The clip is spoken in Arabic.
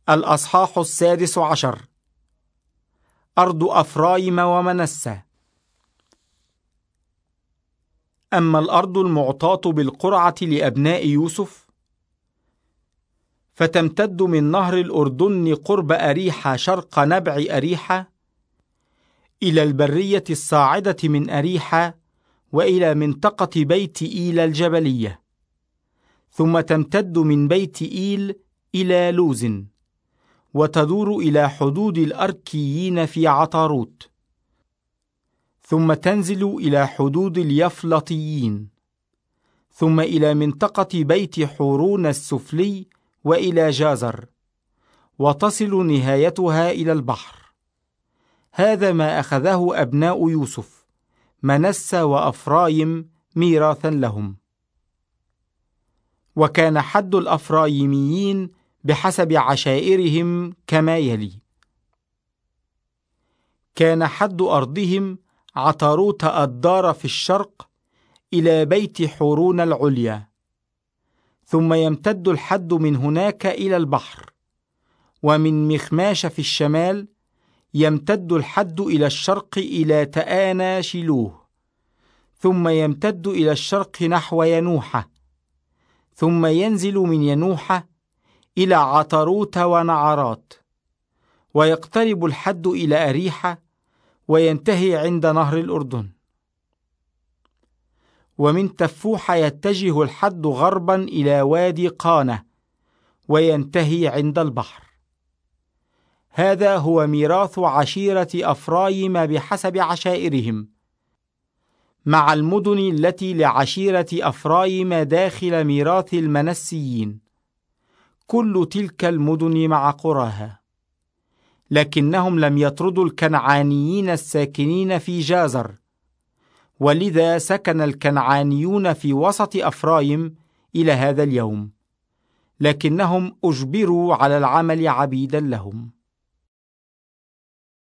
الأصحاح 16. أرض أفرايم ومنسى. أما الأرض المعطاة بالقرعة لأبناء يوسف فتمتد من نهر الأردن قرب أريحة شرق نبع أريحة إلى البرية الصاعدة من أريحة وإلى منطقة بيت إيل الجبلية، ثم تمتد من بيت إيل إلى لوز، وتدور إلى حدود الأركيين في عطاروت، ثم تنزل إلى حدود اليفلطيين، ثم إلى منطقة بيت حورون السفلي وإلى جازر، وتصل نهايتها إلى البحر. هذا ما أخذه أبناء يوسف منسى وأفرايم ميراثا لهم. وكان حد الأفرايميين بحسب عشائرهم كما يلي: كان حد أرضهم عطاروت الدار في الشرق إلى بيت حورون العليا، ثم يمتد الحد من هناك إلى البحر، ومن مخماش في الشمال يمتد الحد إلى الشرق إلى تآنا شيلوه، ثم يمتد إلى الشرق نحو ينوحة، ثم ينزل من ينوحة إلى عطاروت ونعرات، ويقترب الحد إلى أريحة وينتهي عند نهر الأردن. ومن تفوح يتجه الحد غربا إلى وادي قانة وينتهي عند البحر. هذا هو ميراث عشيرة أفرايم بحسب عشائرهم، مع المدن التي لعشيرة أفرايم داخل ميراث المنسيين، كل تلك المدن مع قراها. لكنهم لم يطردوا الكنعانيين الساكنين في جازر، ولذا سكن الكنعانيون في وسط أفرايم إلى هذا اليوم، لكنهم أجبروا على العمل عبيدا لهم.